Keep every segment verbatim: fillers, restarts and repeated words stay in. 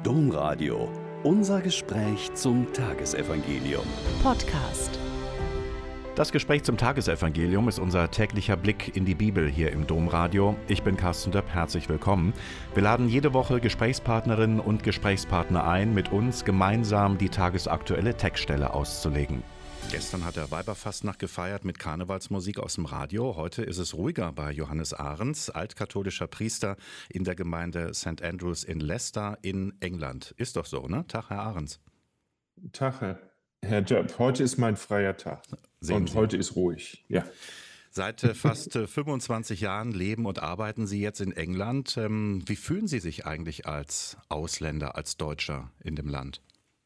Domradio. Unser Gespräch zum Tagesevangelium. Podcast. Das Gespräch zum Tagesevangelium ist unser täglicher Blick in die Bibel hier im Domradio. Ich bin Carsten Döpp, herzlich willkommen. Wir laden jede Woche Gesprächspartnerinnen und Gesprächspartner ein, mit uns gemeinsam die tagesaktuelle Textstelle auszulegen. Gestern hat der Weiberfastnacht gefeiert mit Karnevalsmusik aus dem Radio. Heute ist es ruhiger bei Johannes Ahrens, altkatholischer Priester in der Gemeinde Sankt Andrews in Leicester in England. Ist doch so, ne? Tag, Herr Ahrens. Tag, Herr, Herr Döpp. Heute ist mein freier Tag. Sehen und Sie. Heute ist ruhig, ja. Seit äh, fast äh, fünfundzwanzig Jahren leben und arbeiten Sie jetzt in England. Ähm, wie fühlen Sie sich eigentlich als Ausländer, als Deutscher in dem Land?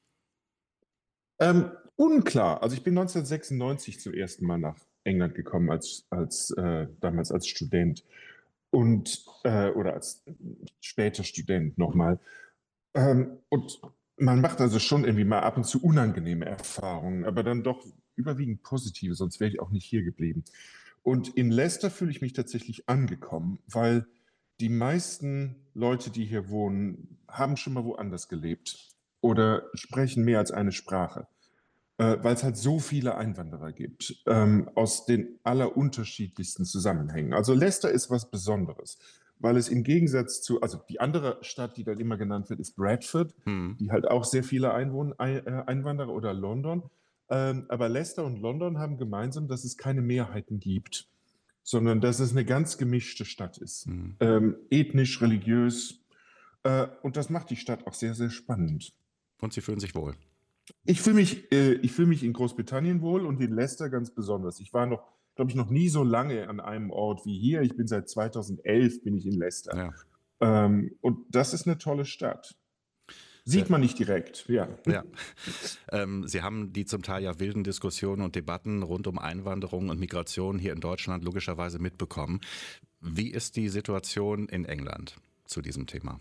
Ähm, unklar. Also ich bin neunzehnhundertsechsundneunzig zum ersten Mal nach England gekommen, als, als äh, damals als Student und äh, oder als später Student nochmal. Ähm, und man macht also schon irgendwie mal ab und zu unangenehme Erfahrungen, aber dann doch überwiegend positive, sonst wäre ich auch nicht hier geblieben. Und in Leicester fühle ich mich tatsächlich angekommen, weil die meisten Leute, die hier wohnen, haben schon mal woanders gelebt oder sprechen mehr als eine Sprache, äh, weil es halt so viele Einwanderer gibt, ähm, aus den allerunterschiedlichsten Zusammenhängen. Also Leicester ist was Besonderes, weil es im Gegensatz zu, also die andere Stadt, die dann immer genannt wird, ist Bradford, Hm. die halt auch sehr viele Einwohn Ein- äh, Einwanderer oder London. Ähm, aber Leicester und London haben gemeinsam, dass es keine Mehrheiten gibt, sondern dass es eine ganz gemischte Stadt ist, Hm. ähm, ethnisch, religiös. Äh, und das macht die Stadt auch sehr, sehr spannend. Und Sie fühlen sich wohl? Ich fühle mich, äh, ich fühle mich in Großbritannien wohl und in Leicester ganz besonders. Ich war noch, glaube ich, noch nie so lange an einem Ort wie hier. Ich bin seit zweitausendelf bin ich in Leicester. Ja. Ähm, und das ist eine tolle Stadt. Sieht man nicht direkt, ja. Ja. Ähm, Sie haben die zum Teil ja wilden Diskussionen und Debatten rund um Einwanderung und Migration hier in Deutschland logischerweise mitbekommen. Wie ist die Situation in England zu diesem Thema?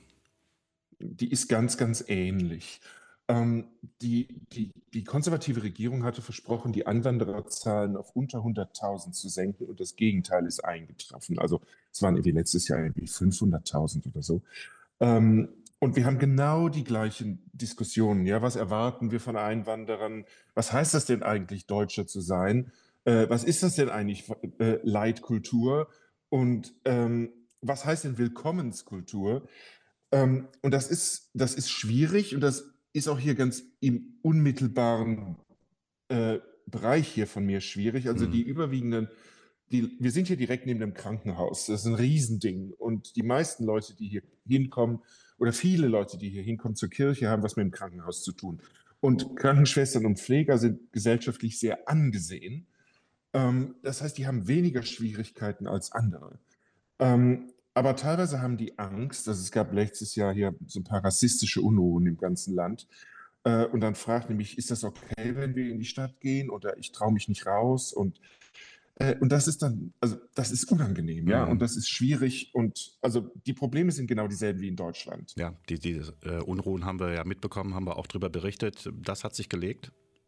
Die ist ganz, ganz ähnlich. Ähm, die, die, die konservative Regierung hatte versprochen, die Einwandererzahlen auf unter hunderttausend zu senken und das Gegenteil ist eingetroffen. Also es waren irgendwie letztes Jahr irgendwie fünfhunderttausend oder so. Ähm, und wir haben genau die gleichen Diskussionen. Ja, was erwarten wir von Einwanderern? Was heißt das denn eigentlich, Deutscher zu sein? Äh, was ist das denn eigentlich, äh, Leitkultur? Und ähm, was heißt denn Willkommenskultur? Ähm, und das ist, das ist schwierig und das ist auch hier ganz im unmittelbaren äh, Bereich hier von mir schwierig. Also die Mhm. überwiegenden, die, wir sind hier direkt neben dem Krankenhaus. Das ist ein Riesending. Und die meisten Leute, die hier hinkommen, oder viele Leute, die hier hinkommen zur Kirche, haben was mit dem Krankenhaus zu tun. Und Krankenschwestern und Pfleger sind gesellschaftlich sehr angesehen. Ähm, das heißt, die haben weniger Schwierigkeiten als andere. Ähm, aber teilweise haben die Angst, dass es gab letztes Jahr hier so ein paar rassistische Unruhen im ganzen Land. Äh, und dann fragt nämlich, ist das okay, wenn wir in die Stadt gehen oder ich traue mich nicht raus? Und, äh, und das ist dann, also das ist unangenehm, ja, und Mhm. das ist schwierig. Und also die Probleme sind genau dieselben wie in Deutschland. Ja, die, die äh, Unruhen haben wir ja mitbekommen, haben wir auch drüber berichtet. Das hat sich gelegt.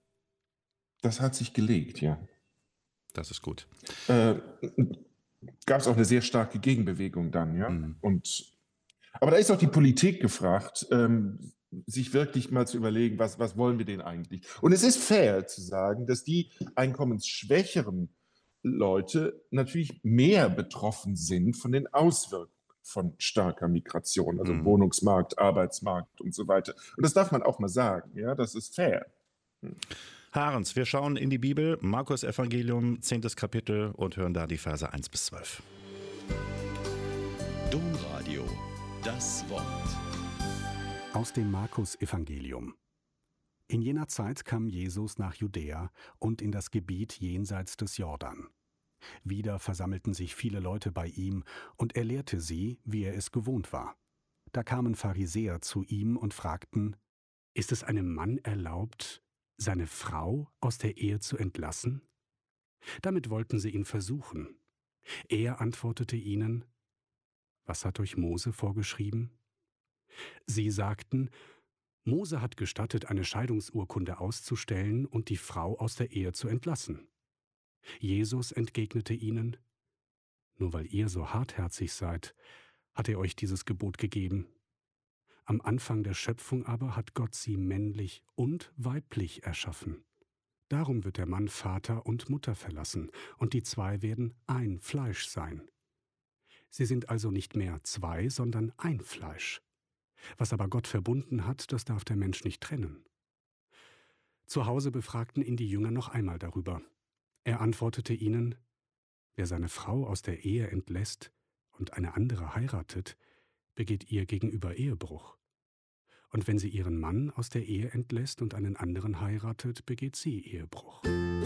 Das hat sich gelegt, ja. Das ist gut. Äh, Gab es auch eine sehr starke Gegenbewegung dann, ja. Mhm. Und aber da ist auch die Politik gefragt, ähm, sich wirklich mal zu überlegen, was, was wollen wir denn eigentlich? Und es ist fair zu sagen, dass die einkommensschwächeren Leute natürlich mehr betroffen sind von den Auswirkungen von starker Migration, also Mhm. Wohnungsmarkt, Arbeitsmarkt und so weiter. Und das darf man auch mal sagen, ja, das ist fair. Herr Ahrens, wir schauen in die Bibel, Markus Evangelium, zehntes Kapitel und hören da die Verse eins bis zwölf. Domradio. Das Wort. Aus dem Markus-Evangelium. In jener Zeit kam Jesus nach Judäa und in das Gebiet jenseits des Jordan. Wieder versammelten sich viele Leute bei ihm, und er lehrte sie, wie er es gewohnt war. Da kamen Pharisäer zu ihm und fragten: Ist es einem Mann erlaubt, seine Frau aus der Ehe zu entlassen? Damit wollten sie ihn versuchen. Er antwortete ihnen: Was hat euch Mose vorgeschrieben? Sie sagten: Mose hat gestattet, eine Scheidungsurkunde auszustellen und die Frau aus der Ehe zu entlassen. Jesus entgegnete ihnen: Nur weil ihr so hartherzig seid, hat er euch dieses Gebot gegeben. Am Anfang der Schöpfung aber hat Gott sie männlich und weiblich erschaffen. Darum wird der Mann Vater und Mutter verlassen, und die zwei werden ein Fleisch sein. Sie sind also nicht mehr zwei, sondern ein Fleisch. Was aber Gott verbunden hat, das darf der Mensch nicht trennen. Zu Hause befragten ihn die Jünger noch einmal darüber. Er antwortete ihnen: Wer seine Frau aus der Ehe entlässt und eine andere heiratet, begeht ihr gegenüber Ehebruch. Und wenn sie ihren Mann aus der Ehe entlässt und einen anderen heiratet, begeht sie Ehebruch.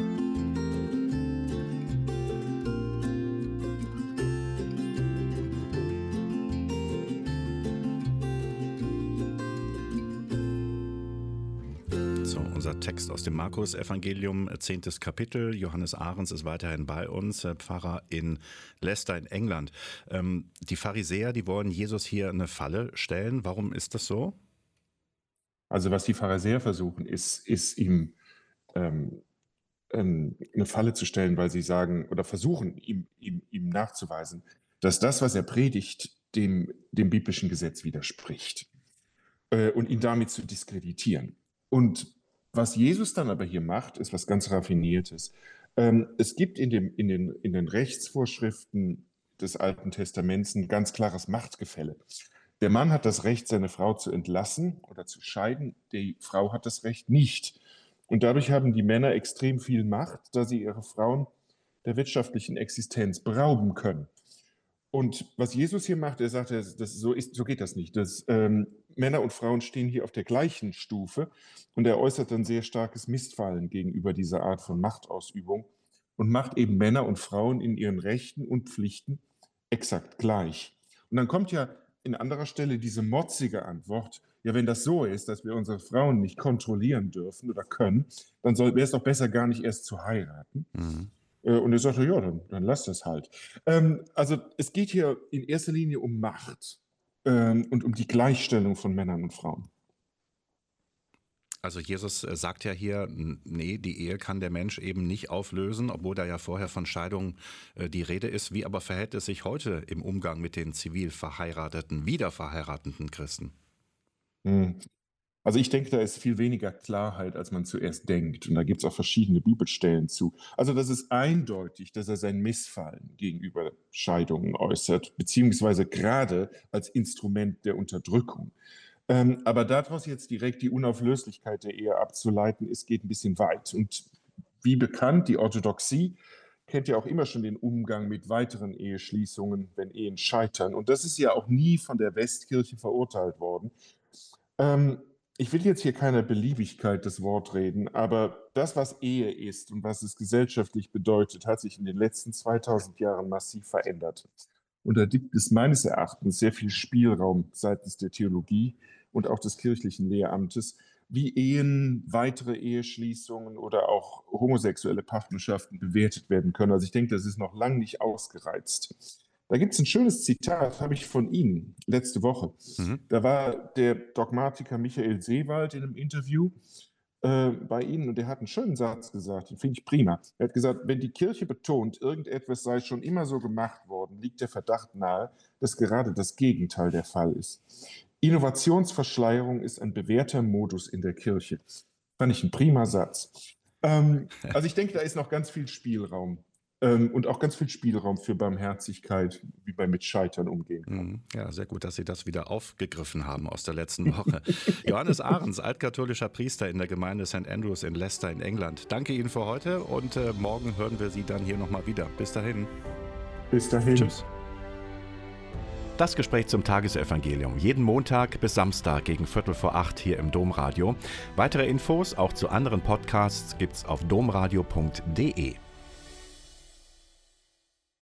So, unser Text aus dem Markus-Evangelium, zehntes Kapitel. Johannes Ahrens ist weiterhin bei uns, Pfarrer in Leicester in England. Ähm, die Pharisäer, die wollen Jesus hier eine Falle stellen. Warum ist das so? Also was die Pharisäer versuchen, ist, ist ihm ähm, ähm, eine Falle zu stellen, weil sie sagen oder versuchen, ihm, ihm, ihm nachzuweisen, dass das, was er predigt, dem, dem biblischen Gesetz widerspricht äh, und ihn damit zu diskreditieren. Und was Jesus dann aber hier macht, ist was ganz Raffiniertes. Ähm, es gibt in, dem, in, den, in den Rechtsvorschriften des Alten Testaments ein ganz klares Machtgefälle. Der Mann hat das Recht, seine Frau zu entlassen oder zu scheiden. Die Frau hat das Recht nicht. Und dadurch haben die Männer extrem viel Macht, da sie ihre Frauen der wirtschaftlichen Existenz berauben können. Und was Jesus hier macht, er sagt, das, so, ist, so geht das nicht. Das, ähm, Männer und Frauen stehen hier auf der gleichen Stufe. Und er äußert dann sehr starkes Missfallen gegenüber dieser Art von Machtausübung und macht eben Männer und Frauen in ihren Rechten und Pflichten exakt gleich. Und dann kommt ja in anderer Stelle diese motzige Antwort: Ja, wenn das so ist, dass wir unsere Frauen nicht kontrollieren dürfen oder können, dann wäre es doch besser, gar nicht erst zu heiraten. Mhm. Und er sagte, ja, dann, dann lass das halt. Ähm, also es geht hier in erster Linie um Macht ähm, und um die Gleichstellung von Männern und Frauen. Also Jesus sagt ja hier, nee, die Ehe kann der Mensch eben nicht auflösen, obwohl da ja vorher von Scheidung äh, die Rede ist. Wie aber verhält es sich heute im Umgang mit den zivil verheirateten, wiederverheirateten Christen? Hm. Also ich denke, da ist viel weniger Klarheit, als man zuerst denkt. Und da gibt es auch verschiedene Bibelstellen zu. Also das ist eindeutig, dass er sein Missfallen gegenüber Scheidungen äußert, beziehungsweise gerade als Instrument der Unterdrückung. Ähm, aber daraus jetzt direkt die Unauflöslichkeit der Ehe abzuleiten, ist, geht ein bisschen weit. Und wie bekannt, die Orthodoxie kennt ja auch immer schon den Umgang mit weiteren Eheschließungen, wenn Ehen scheitern. Und das ist ja auch nie von der Westkirche verurteilt worden. Ähm, ich will jetzt hier keiner Beliebigkeit das Wort reden, aber das, was Ehe ist und was es gesellschaftlich bedeutet, hat sich in den letzten zweitausend Jahren massiv verändert. Und da gibt es meines Erachtens sehr viel Spielraum seitens der Theologie und auch des kirchlichen Lehramtes, wie Ehen, weitere Eheschließungen oder auch homosexuelle Partnerschaften bewertet werden können. Also ich denke, das ist noch lange nicht ausgereizt. Da gibt es ein schönes Zitat, habe ich von Ihnen letzte Woche. Mhm. Da war der Dogmatiker Michael Seewald in einem Interview äh, bei Ihnen und der hat einen schönen Satz gesagt, den finde ich prima. Er hat gesagt, wenn die Kirche betont, irgendetwas sei schon immer so gemacht worden, liegt der Verdacht nahe, dass gerade das Gegenteil der Fall ist. Innovationsverschleierung ist ein bewährter Modus in der Kirche. Fand ich ein prima Satz. Ähm, also ich denke, da ist noch ganz viel Spielraum. Ähm, und auch ganz viel Spielraum für Barmherzigkeit, wie man mit Scheitern umgehen kann. Ja, sehr gut, dass Sie das wieder aufgegriffen haben aus der letzten Woche. Johannes Ahrens, altkatholischer Priester in der Gemeinde Sankt Andrews in Leicester in England. Danke Ihnen für heute und äh, morgen hören wir Sie dann hier nochmal wieder. Bis dahin. Bis dahin. Tschüss. Das Gespräch zum Tagesevangelium. Jeden Montag bis Samstag gegen Viertel vor acht hier im Domradio. Weitere Infos auch zu anderen Podcasts gibt's auf domradio punkt de.